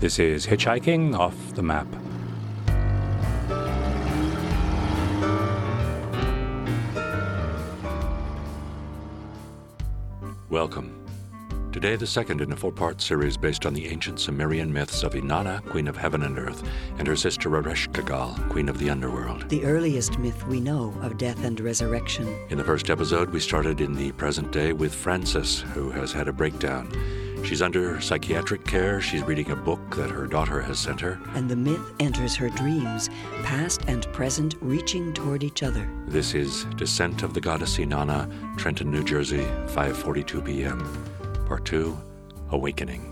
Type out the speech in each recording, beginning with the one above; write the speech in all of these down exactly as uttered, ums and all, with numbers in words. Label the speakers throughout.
Speaker 1: This is Hitchhiking Off the Map. Welcome. Today, the second in a four-part series based on the ancient Sumerian myths of Inanna, Queen of Heaven and Earth, and her sister Ereshkigal, Queen of the Underworld.
Speaker 2: The earliest myth we know of death and resurrection.
Speaker 1: In the first episode, we started in the present day with Frances, who has had a breakdown. She's under psychiatric care. She's reading a book that her daughter has sent her.
Speaker 2: And the myth enters her dreams, past and present reaching toward each other.
Speaker 1: This is Descent of the Goddess Inanna, Trenton, New Jersey, five forty-two p.m. Part two, Awakening.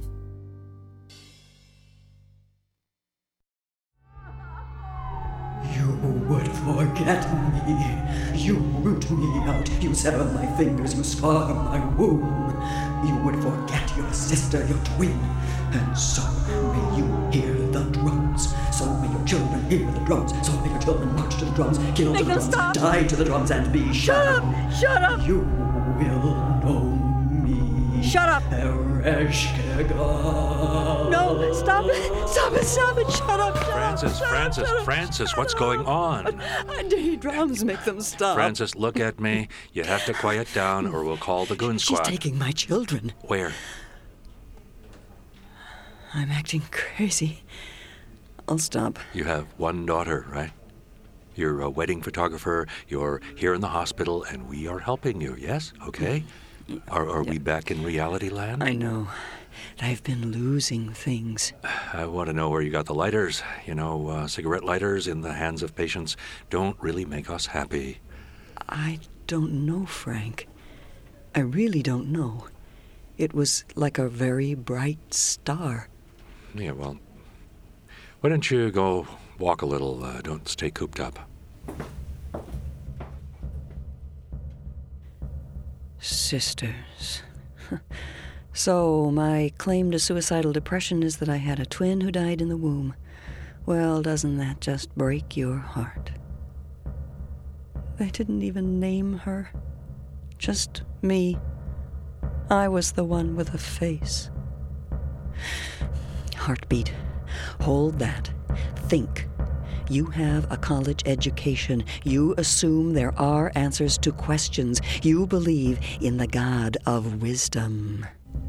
Speaker 3: You would forget me. You root me out. You sever my fingers. You scar my womb. You would forget your sister, your twin. And so may you hear the drums. So may your children hear the drums. So may your children march to the drums, kill
Speaker 4: Make
Speaker 3: to the
Speaker 4: them
Speaker 3: drums,
Speaker 4: stop.
Speaker 3: die to the drums, and be
Speaker 4: Shut up! Shut up!
Speaker 3: You will know me.
Speaker 4: Shut up!
Speaker 3: Ereshkigal.
Speaker 4: No, stop it! Stop it! Stop it! Shut up! Shut
Speaker 1: Frances,
Speaker 4: up! Shut
Speaker 1: Frances,
Speaker 4: up, shut up,
Speaker 1: Frances,
Speaker 4: shut
Speaker 1: what's
Speaker 4: up.
Speaker 1: going on?
Speaker 4: I need drums. Make them stop.
Speaker 1: Frances, look at me. You have to quiet down or we'll call the goon
Speaker 2: She's
Speaker 1: squad.
Speaker 2: taking my children.
Speaker 1: Where?
Speaker 2: I'm acting crazy. I'll stop.
Speaker 1: You have one daughter, right? You're a wedding photographer, you're here in the hospital, and we are helping you, yes? Okay? Are, are we back in reality land?
Speaker 2: I know. I've been losing things.
Speaker 1: I want to know where you got the lighters. You know, uh, cigarette lighters in the hands of patients don't really make us happy.
Speaker 2: I don't know, Frank. I really don't know. It was like a very bright star.
Speaker 1: Yeah, well, why don't you go walk a little? Uh, don't stay cooped up.
Speaker 2: Sisters. So, my claim to suicidal depression is that I had a twin who died in the womb. Well, doesn't that just break your heart? They didn't even name her. Just me. I was the one with a face. Heartbeat. Hold that. Think. You have a college education. You assume there are answers to questions. You believe in the God of wisdom.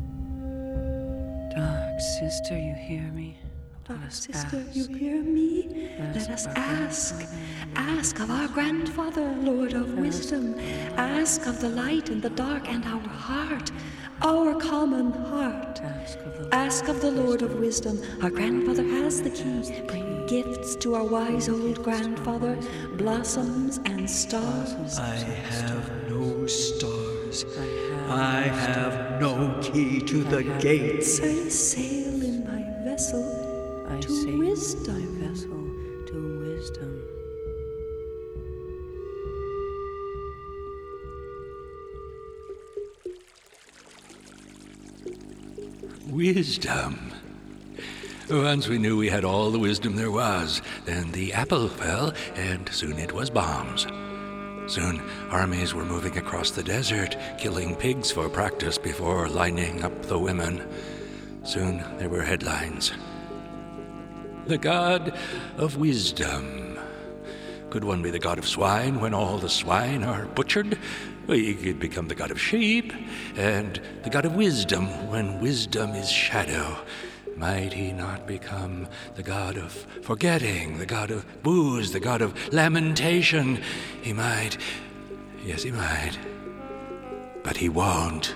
Speaker 2: Dark sister, you hear me?
Speaker 5: Dark sister, you hear me? Let us ask. Ask of our grandfather, Lord of wisdom. Ask of the light and the dark and our heart, our common heart. Ask of the Lord of wisdom. Our grandfather has the key. Bring gifts to our wise old grandfather, blossoms and stars.
Speaker 3: I have no stars. I have no key to the gates.
Speaker 5: I sail in my vessel
Speaker 2: I
Speaker 5: to
Speaker 2: say
Speaker 5: wisdom.
Speaker 2: my vessel to wisdom.
Speaker 1: Wisdom. Once we knew we had all the wisdom there was. Then the apple fell, and soon it was bombs. Soon armies were moving across the desert, killing pigs for practice before lining up the women. Soon there were headlines. The God of Wisdom. Could one be the god of swine when all the swine are butchered? Well, he could become the god of sheep, and the god of wisdom when wisdom is shadow. Might he not become the god of forgetting, the god of booze, the god of lamentation? He might. Yes, he might. But he won't.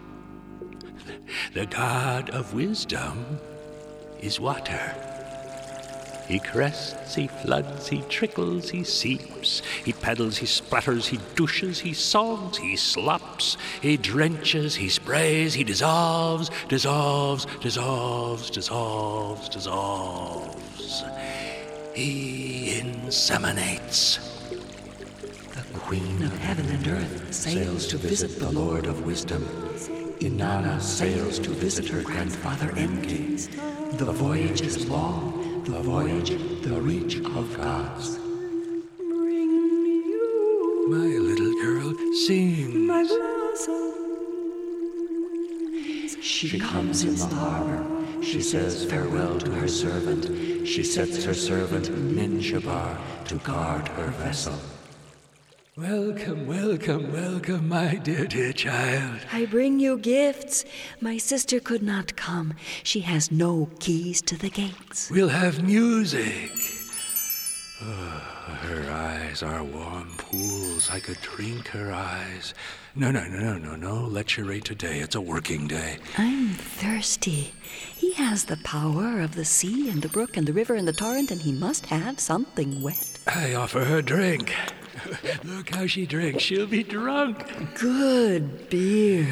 Speaker 1: The god of wisdom is water. He crests, he floods, he trickles, he seeps, he pedals, he splatters, he douches, he sogs, he slops, he drenches, he sprays, he dissolves, dissolves, dissolves, dissolves, dissolves. He inseminates. The Queen of Heaven and Earth sails to visit the Lord of Wisdom. Inanna sails to visit her grandfather Enki. The voyage is long. The voyage, the reach of gods.
Speaker 5: Bring you
Speaker 1: My little girl, sing.
Speaker 5: my blossom.
Speaker 3: She comes in the harbor.
Speaker 1: She says farewell to her servant. She sets her servant Ninjabar to guard her vessel. Welcome, welcome, welcome, my dear, dear child.
Speaker 5: I bring you gifts. My sister could not come. She has no keys to the gates.
Speaker 1: We'll have music. Oh, her eyes are warm pools. I could drink her eyes. No, no, no, no, no, no. Lecture today. It's a working day.
Speaker 5: I'm thirsty. He has the power of the sea and the brook and the river and the torrent, and he must have something wet.
Speaker 1: I offer her drink. Look how she drinks. She'll be drunk.
Speaker 2: Good beer.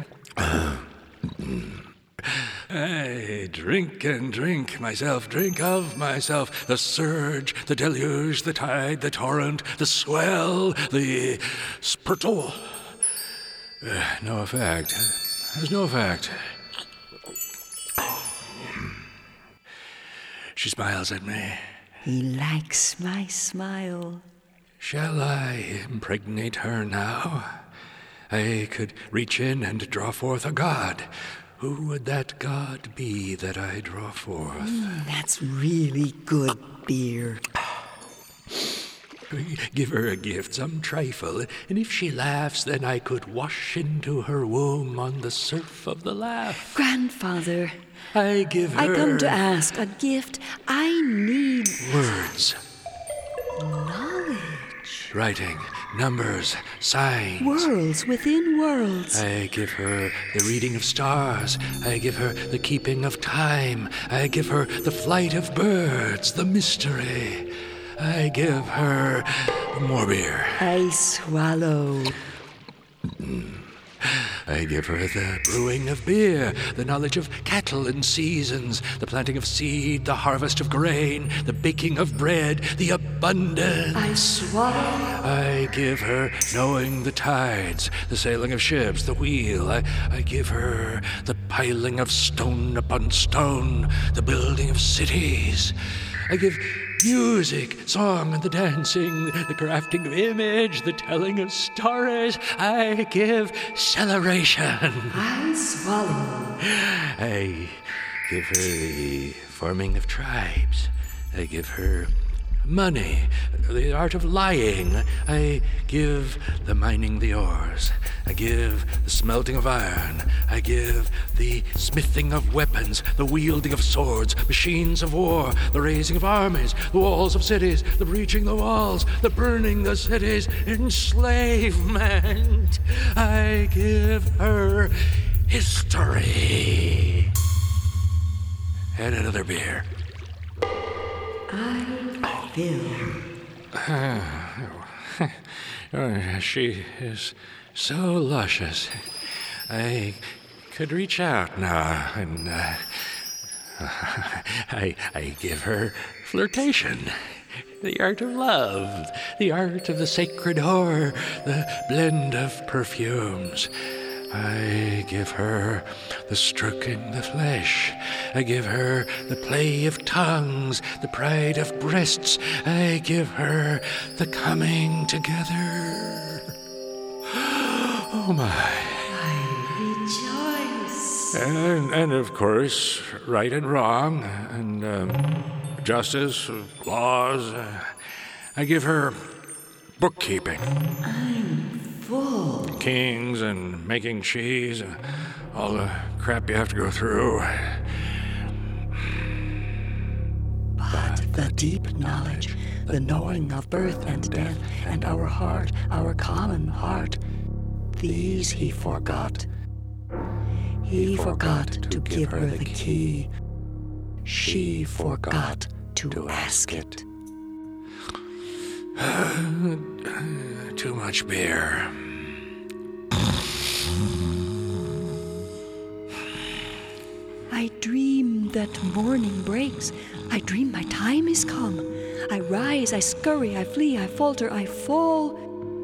Speaker 1: I drink and drink myself, drink of myself. The surge, the deluge, the tide, the torrent, the swell, the spurtle. Uh, no effect. There's no effect. She smiles at me.
Speaker 5: He likes my smile.
Speaker 1: Shall I impregnate her now? I could reach in and draw forth a god. Who would that god be that I draw forth?
Speaker 2: Mm, that's really good beer.
Speaker 1: Give her a gift, some trifle, and if she laughs, then I could wash into her womb on the surf of the laugh.
Speaker 5: Grandfather,
Speaker 1: I give her...
Speaker 5: I come to ask a gift. I need...
Speaker 1: words.
Speaker 5: Knowledge.
Speaker 1: Writing, numbers, signs.
Speaker 5: Worlds within worlds.
Speaker 1: I give her the reading of stars. I give her the keeping of time. I give her the flight of birds, the mystery. I give her more beer.
Speaker 5: I swallow.
Speaker 1: I give her the brewing of beer, the knowledge of cattle and seasons, the planting of seed, the harvest of grain, the baking of bread, the abundance.
Speaker 5: I swallow.
Speaker 1: I give her knowing the tides, the sailing of ships, the wheel. I, I give her the piling of stone upon stone, the building of cities. I give music, song, and the dancing, the crafting of image, the telling of stories. I give celebration.
Speaker 5: I swallow.
Speaker 1: I give her the forming of tribes. I give her money, the art of lying. I give the mining the ores. I give the smelting of iron. I give the smithing of weapons, the wielding of swords, machines of war, the raising of armies, the walls of cities, the breaching the walls, the burning the cities, enslavement. I give her history. And another beer.
Speaker 5: I fill.
Speaker 1: Oh, she is so luscious. I could reach out now and uh, I, I give her flirtation, the art of love, the art of the sacred whore, the blend of perfumes. I give her the stroking the flesh. I give her the play of tongues, the pride of breasts. I give her the coming together. Oh, my.
Speaker 5: I rejoice.
Speaker 1: And, and of course, right and wrong, and um, justice, laws. Uh, I give her bookkeeping.
Speaker 5: I'm full.
Speaker 1: Kings and making cheese, uh, all the crap you have to go through.
Speaker 5: But the deep knowledge, the knowing of birth and death, and our heart, our common heart, these he forgot. He forgot to give her the key. She forgot to ask it.
Speaker 1: Too much beer.
Speaker 5: I dream that morning breaks. I dream my time is come. I rise, I scurry, I flee, I falter, I fall.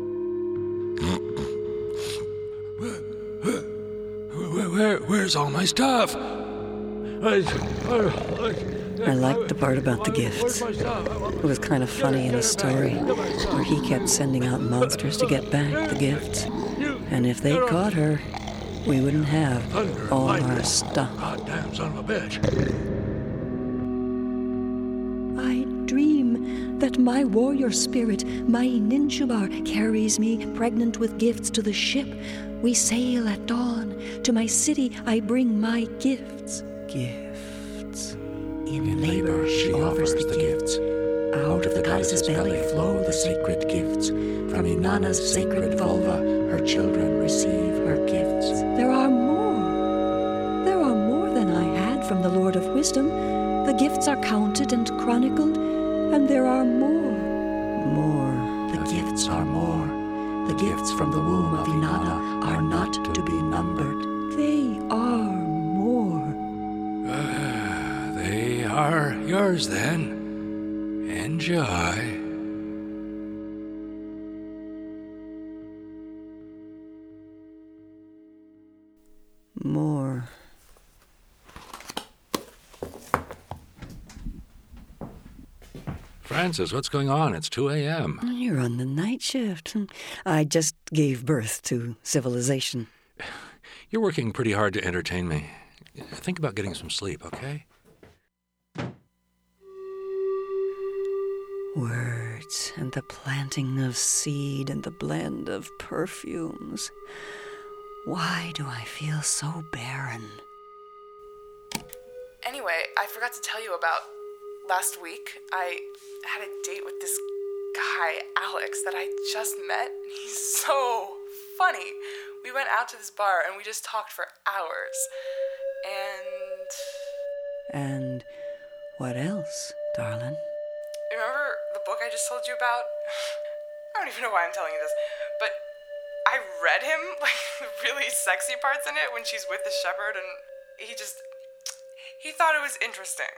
Speaker 1: Where, where, where's all my stuff?
Speaker 2: I liked the part about the gifts. It was kind of funny in the story, where he kept sending out monsters to get back the gifts. And if they caught her, we wouldn't have
Speaker 1: Thunder,
Speaker 2: all
Speaker 1: lightning.
Speaker 2: our stuff.
Speaker 1: Goddamn son of a bitch.
Speaker 5: I dream that my warrior spirit, my Ninjubar, carries me pregnant with gifts to the ship. We sail at dawn. To my city I bring my gifts.
Speaker 2: Gifts.
Speaker 5: In,
Speaker 1: In
Speaker 5: labor she offers the gifts. Out of the goddess's belly flow the sacred gifts. From Inanna's sacred vulva, her children receive her gifts. There are more. There are more than I had from the Lord of Wisdom. The gifts are counted and chronicled, and there are more.
Speaker 2: More.
Speaker 5: The gifts are more. The gifts from the womb of Inanna are not to be numbered. They are more.
Speaker 1: Uh, they are yours then. Enjoy.
Speaker 2: More.
Speaker 1: Francis, what's going on? It's two a.m.
Speaker 2: You're on the night shift. I just gave birth to civilization.
Speaker 1: You're working pretty hard to entertain me. Think about getting some sleep, okay?
Speaker 2: Words and the planting of seed and the blend of perfumes. Why do I feel so barren?
Speaker 6: Anyway, I forgot to tell you about last week. I had a date with this guy, Alex, that I just met. He's so funny. We went out to this bar and we just talked for hours. And...
Speaker 2: And what else, darling?
Speaker 6: Remember the book I just told you about? I don't even know why I'm telling you this, but I read him, like, the really sexy parts in it when she's with the shepherd, and he just... he thought it was interesting.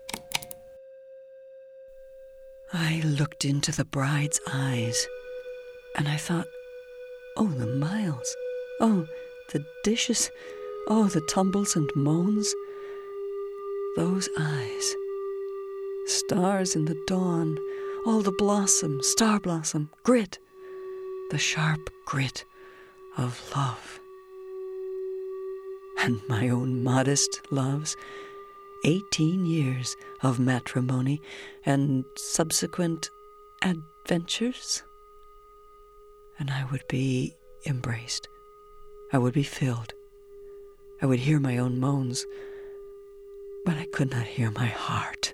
Speaker 2: I looked into the bride's eyes, and I thought, oh, the miles. Oh, the dishes. Oh, the tumbles and moans. Those eyes. Stars in the dawn. All the blossom, star blossom, grit. The sharp grit of love. And my own modest loves. Eighteen years of matrimony and subsequent adventures. And I would be embraced. I would be filled. I would hear my own moans, but I could not hear my heart.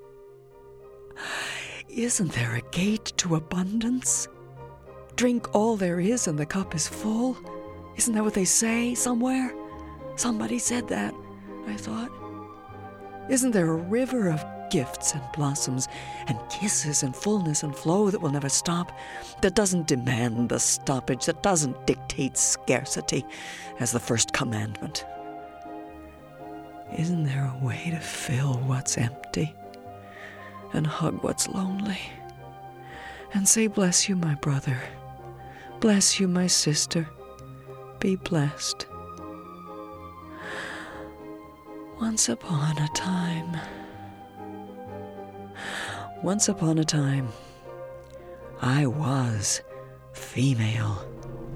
Speaker 2: Isn't there a gate to abundance? Drink all there is and the cup is full. Isn't that what they say somewhere? Somebody said that, I thought. Isn't there a river of gifts and blossoms and kisses and fullness and flow that will never stop, that doesn't demand the stoppage, that doesn't dictate scarcity as the first commandment? Isn't there a way to fill what's empty and hug what's lonely and say, bless you, my brother, bless you, my sister, be blessed? Once upon a time, once upon a time, I was female.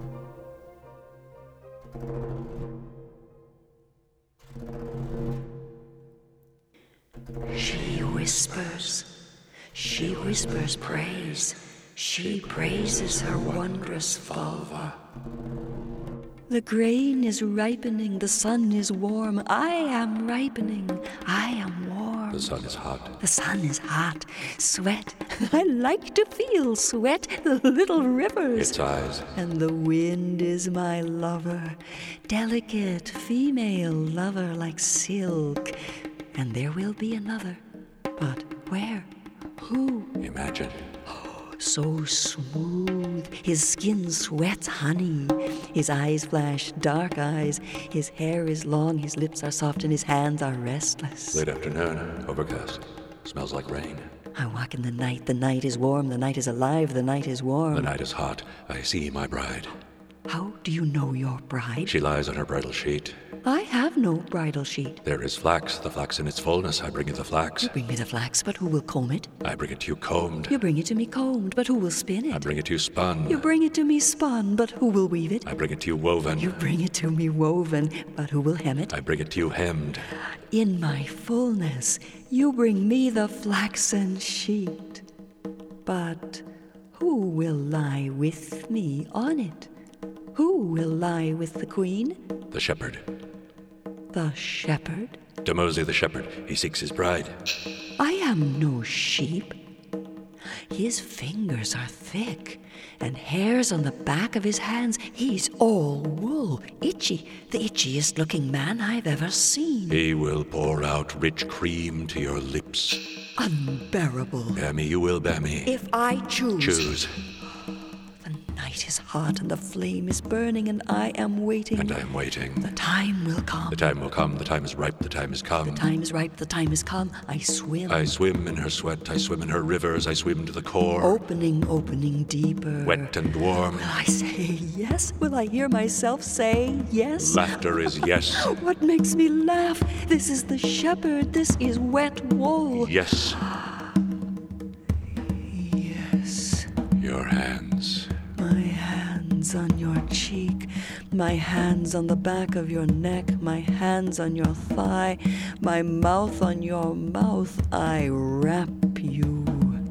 Speaker 5: She whispers, she whispers praise, she praises her wondrous vulva. The grain is ripening, the sun is warm, I am ripening, I am warm.
Speaker 1: The sun is hot.
Speaker 5: The sun is hot, sweat, I like to feel sweat, the little rivers.
Speaker 1: Its eyes.
Speaker 5: And the wind is my lover, delicate female lover like silk. And there will be another, but where? Who?
Speaker 1: Imagine.
Speaker 5: So smooth, his skin sweats honey, his eyes flash dark eyes, his hair is long, his lips are soft, and his hands are restless.
Speaker 1: Late afternoon, overcast. Smells like rain.
Speaker 5: I walk in the night, the night is warm, the night is alive, the night is warm.
Speaker 1: The night is hot. I see my bride.
Speaker 2: How do you know your bride?
Speaker 1: She lies on her bridal sheet.
Speaker 2: I have no bridal sheet.
Speaker 1: There is flax, the flax in its fullness. I bring you the flax.
Speaker 2: You bring me the flax, but who will comb it?
Speaker 1: I bring it to you combed.
Speaker 2: You bring it to me combed, but who will spin it?
Speaker 1: I bring it to you spun.
Speaker 2: You bring it to me spun, but who will weave it?
Speaker 1: I bring it to you woven.
Speaker 2: You bring it to me woven, but who will hem it?
Speaker 1: I bring it to you hemmed.
Speaker 2: In my fullness, you bring me the flaxen sheet. But who will lie with me on it? Who will lie with the queen?
Speaker 1: The shepherd.
Speaker 2: The shepherd?
Speaker 1: Demosi the shepherd. He seeks his bride.
Speaker 2: I am no sheep. His fingers are thick, and hairs on the back of his hands. He's all wool, itchy, the itchiest looking man I've ever seen.
Speaker 1: He will pour out rich cream to your lips.
Speaker 2: Unbearable.
Speaker 1: Bear me, you will bear me.
Speaker 2: If I choose.
Speaker 1: Choose.
Speaker 2: The night is hot and the flame is burning, and I am waiting.
Speaker 1: And I am waiting.
Speaker 2: The time will come.
Speaker 1: The time will come. The time is ripe. The time is come.
Speaker 2: The time is ripe. The time is come. I swim.
Speaker 1: I swim in her sweat. I swim in her rivers. I swim to the core.
Speaker 2: Opening, opening deeper.
Speaker 1: Wet and warm.
Speaker 2: Will I say yes? Will I hear myself say yes?
Speaker 1: Laughter is yes.
Speaker 2: What makes me laugh? This is the shepherd. This is wet wool.
Speaker 1: Yes.
Speaker 2: Yes.
Speaker 1: Your hands.
Speaker 2: My hands on your cheek, my hands on the back of your neck, my hands on your thigh, my mouth on your mouth, I wrap you.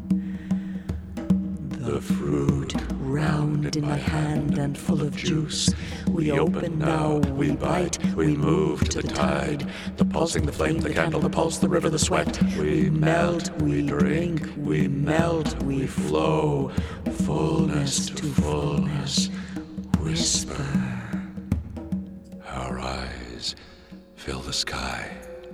Speaker 1: The fruit,
Speaker 2: round in my hand and full of juice. We open now, we bite, we move to the tide. The pulsing, the flame, the candle, the pulse, the river, the sweat. We melt, we drink, we melt, we flow. Fullness to fullness, whisper.
Speaker 1: Our eyes fill the sky.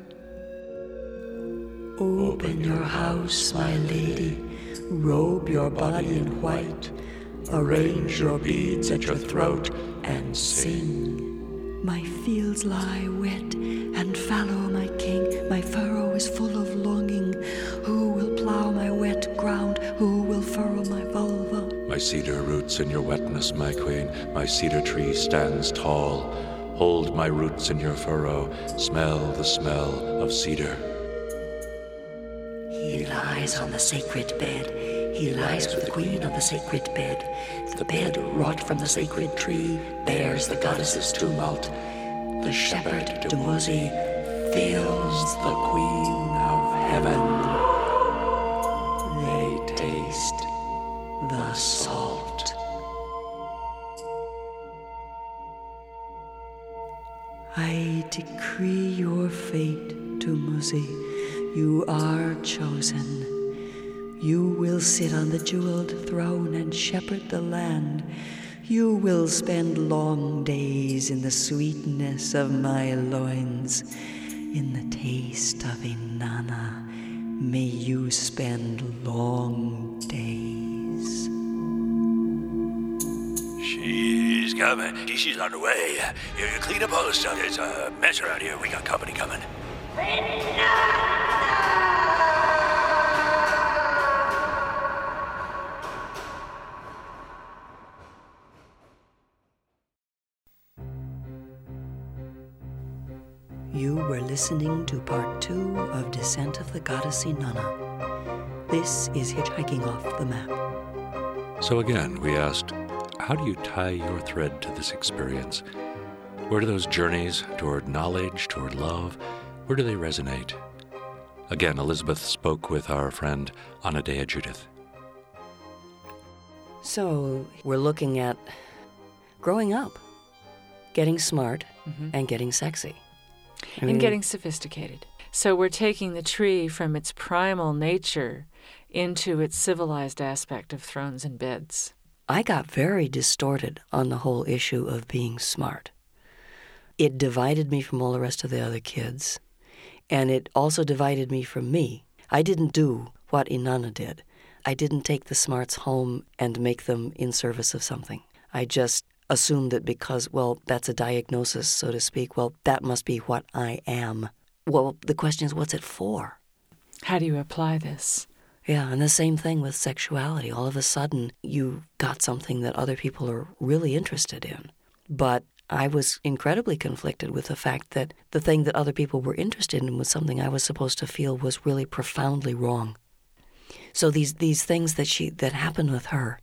Speaker 2: Open your house, my lady. Robe your body in white. Arrange your beads at your throat and sing. My fields lie wet and fallow, my king. My furrow is full of longing. Who will plow my wet ground? Who will furrow my vulva?
Speaker 1: My cedar roots in your wetness, my queen. My cedar tree stands tall. Hold my roots in your furrow. Smell the smell of cedar.
Speaker 2: He lies on the sacred bed. He lies with the queen on the sacred bed. The bed, wrought from the sacred tree, bears the goddess's tumult. The shepherd, Demosi, fills the queen of heaven. They taste the salt. I decree your fate, Demosi. You are chosen. You will sit on the jeweled throne and shepherd the land. You will spend long days in the sweetness of my loins, in the taste of Inanna. May you spend long days.
Speaker 1: She's coming. She's on the way. You clean up all the stuff. There's a mess around here. We got company coming.
Speaker 2: You were listening to part two of Descent of the Goddess Inanna. This is Hitchhiking Off the Map.
Speaker 1: So again, we asked, how do you tie your thread to this experience? Where do those journeys toward knowledge, toward love, where do they resonate? Again, Elizabeth spoke with our friend Anadea Judith.
Speaker 2: So, we're looking at growing up, getting smart,
Speaker 7: Mm-hmm.
Speaker 2: and getting sexy. I
Speaker 7: And
Speaker 2: mean,
Speaker 7: getting sophisticated. So we're taking the tree from its primal nature into its civilized aspect of thrones and beds.
Speaker 2: I got very distorted on the whole issue of being smart. It divided me from all the rest of the other kids, and it also divided me from me. I didn't do what Inanna did. I didn't take the smarts home and make them in service of something. I just assumed that because, well, that's a diagnosis, so to speak, well, that must be what I am. Well, the question is, what's it for?
Speaker 7: How do you apply this?
Speaker 2: Yeah, and the same thing with sexuality. All of a sudden, you got something that other people are really interested in. But I was incredibly conflicted with the fact that the thing that other people were interested in was something I was supposed to feel was really profoundly wrong. So these these things that she that happened with her,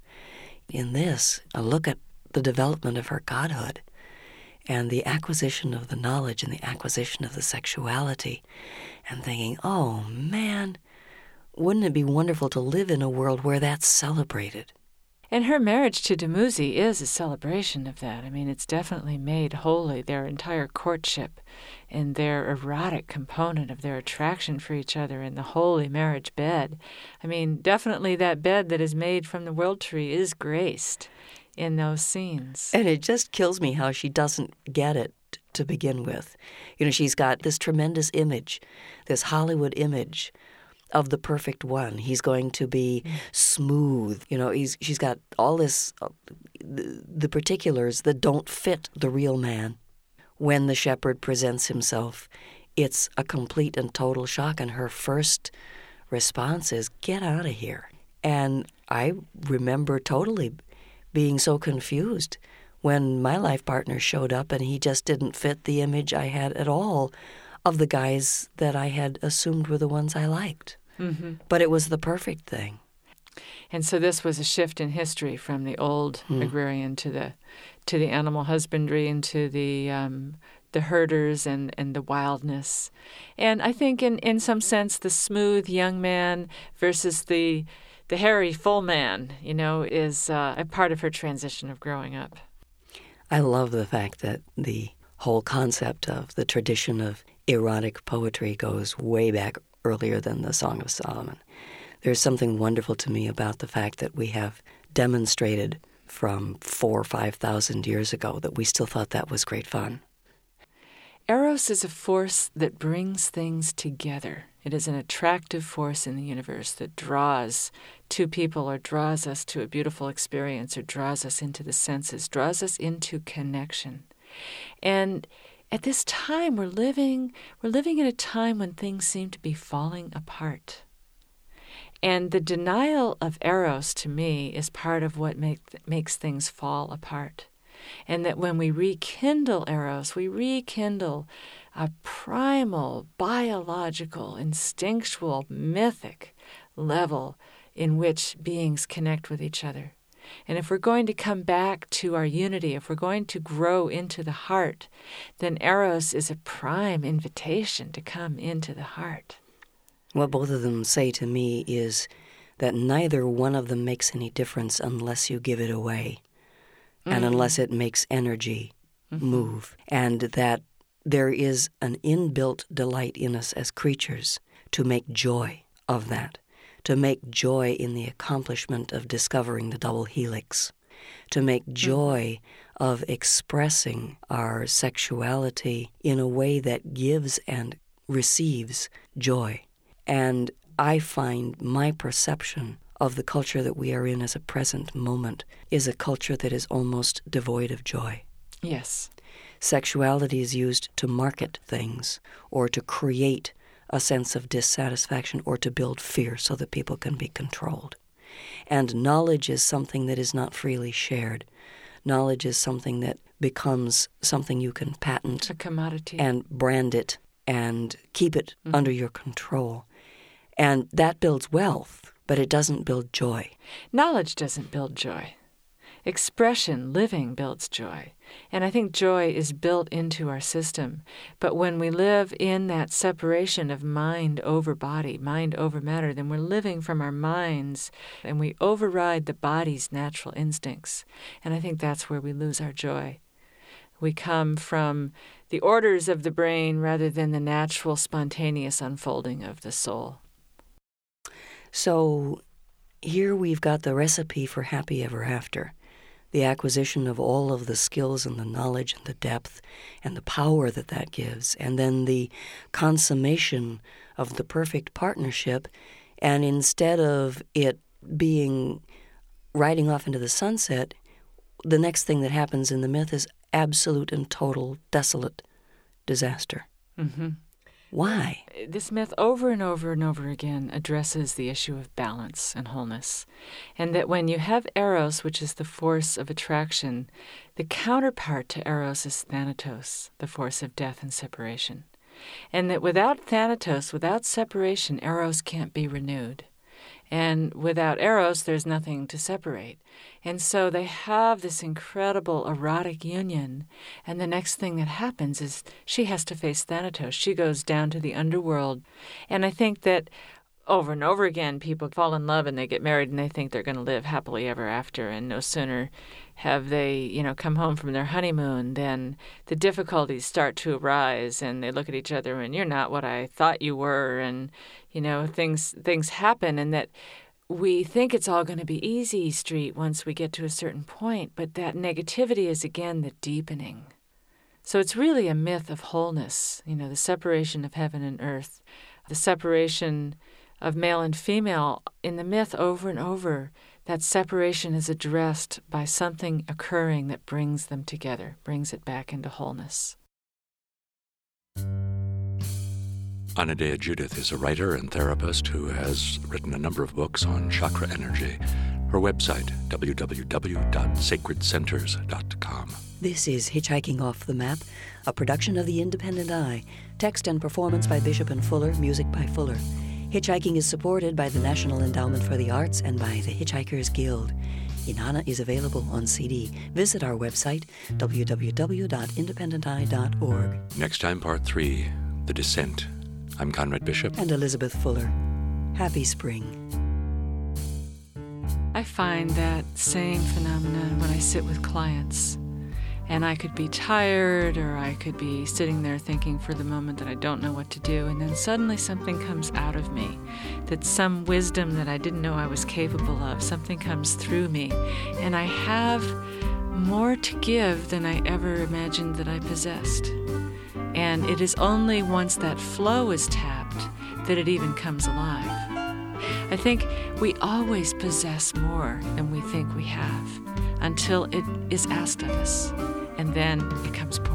Speaker 2: in this, a look at the development of her godhood and the acquisition of the knowledge and the acquisition of the sexuality, and thinking, oh man, wouldn't it be wonderful to live in a world where that's celebrated?
Speaker 7: And her marriage to Dumuzi is a celebration of that. I mean, it's definitely made holy, their entire courtship and their erotic component of their attraction for each other in the holy marriage bed. I mean, definitely that bed that is made from the world tree is graced in those scenes.
Speaker 2: And it just kills me how she doesn't get it to begin with. You know, she's got this tremendous image, this Hollywood image of the perfect one. He's going to be smooth. You know, he's she's got all this, uh, the, the particulars that don't fit the real man. When the shepherd presents himself, it's a complete and total shock, and her first response is, get out of here. And I remember totally being so confused when my life partner showed up and he just didn't fit the image I had at all of the guys that I had assumed were the ones I liked. Mm-hmm. But it was the perfect thing.
Speaker 7: And so this was a shift in history from the old mm. agrarian to the to the animal husbandry and to the um, the herders and, and the wildness. And I think in, in some sense the smooth young man versus the the hairy full man, you know, is uh, a part of her transition of growing up.
Speaker 2: I love the fact that the whole concept of the tradition of erotic poetry goes way back earlier than the Song of Solomon. There's something wonderful to me about the fact that we have demonstrated from four or five thousand years ago that we still thought that was great fun.
Speaker 7: Eros is a force that brings things together. It is an attractive force in the universe that draws two people or draws us to a beautiful experience or draws us into the senses, draws us into connection. And at this time, we're living we're living in a time when things seem to be falling apart. And the denial of Eros, to me, is part of what make, makes things fall apart. And that when we rekindle Eros, we rekindle a primal, biological, instinctual, mythic level in which beings connect with each other. And if we're going to come back to our unity, if we're going to grow into the heart, then Eros is a prime invitation to come into the heart.
Speaker 2: What both of them say to me is that neither one of them makes any difference unless you give it away mm-hmm. and unless it makes energy mm-hmm. move, and that there is an inbuilt delight in us as creatures to make joy of that, to make joy in the accomplishment of discovering the double helix, to make joy mm-hmm. of expressing our sexuality in a way that gives and receives joy. And I find my perception of the culture that we are in as a present moment is a culture that is almost devoid of joy.
Speaker 7: Yes.
Speaker 2: Sexuality is used to market things or to create a sense of dissatisfaction or to build fear so that people can be controlled. And knowledge is something that is not freely shared. Knowledge is something that becomes something you can patent
Speaker 7: a commodity
Speaker 2: and brand it and keep it mm-hmm. under your control. And that builds wealth, but it doesn't build joy.
Speaker 7: Knowledge doesn't build joy. Expression, living, builds joy. And I think joy is built into our system. But when we live in that separation of mind over body, mind over matter, then we're living from our minds and we override the body's natural instincts. And I think that's where we lose our joy. We come from the orders of the brain rather than the natural, spontaneous unfolding of the soul.
Speaker 2: So here we've got the recipe for happy ever after, the acquisition of all of the skills and the knowledge and the depth and the power that that gives, and then the consummation of the perfect partnership. And instead of it being riding off into the sunset, the next thing that happens in the myth is absolute and total desolate disaster.
Speaker 7: Mm-hmm.
Speaker 2: Why?
Speaker 7: this myth over and over and over again addresses the issue of balance and wholeness. And that when you have Eros, which is the force of attraction, the counterpart to Eros is Thanatos, the force of death and separation. And that without Thanatos, without separation, Eros can't be renewed. And without Eros, there's nothing to separate. And so they have this incredible erotic union. And the next thing that happens is she has to face Thanatos. She goes down to the underworld. And I think that over and over again, people fall in love and they get married and they think they're going to live happily ever after. And no sooner have they, you know, come home from their honeymoon than the difficulties start to arise, and they look at each other and you're not what I thought you were, and you know, things things happen, and that we think it's all going to be easy street once we get to a certain point, but that negativity is again the deepening. So it's really a myth of wholeness, you know, the separation of heaven and earth, the separation of male and female. In the myth over and over, that separation is addressed by something occurring that brings them together, brings it back into wholeness.
Speaker 1: Anadea Judith is a writer and therapist who has written a number of books on chakra energy. Her website, w w w dot sacred centers dot com.
Speaker 2: This is Hitchhiking Off the Map, a production of The Independent Eye. Text and performance by Bishop and Fuller, music by Fuller. Hitchhiking is supported by the National Endowment for the Arts and by the Hitchhikers Guild. Inanna is available on C D. Visit our website, w w w dot independent eye dot org.
Speaker 1: Next time, part three, The Descent. I'm Conrad Bishop.
Speaker 2: And Elizabeth Fuller. Happy spring.
Speaker 7: I find that same phenomenon when I sit with clients. And I could be tired, or I could be sitting there thinking for the moment that I don't know what to do, and then suddenly something comes out of me, that some wisdom that I didn't know I was capable of, something comes through me, and I have more to give than I ever imagined that I possessed. And it is only once that flow is tapped that it even comes alive. I think we always possess more than we think we have until it is asked of us. And then it comes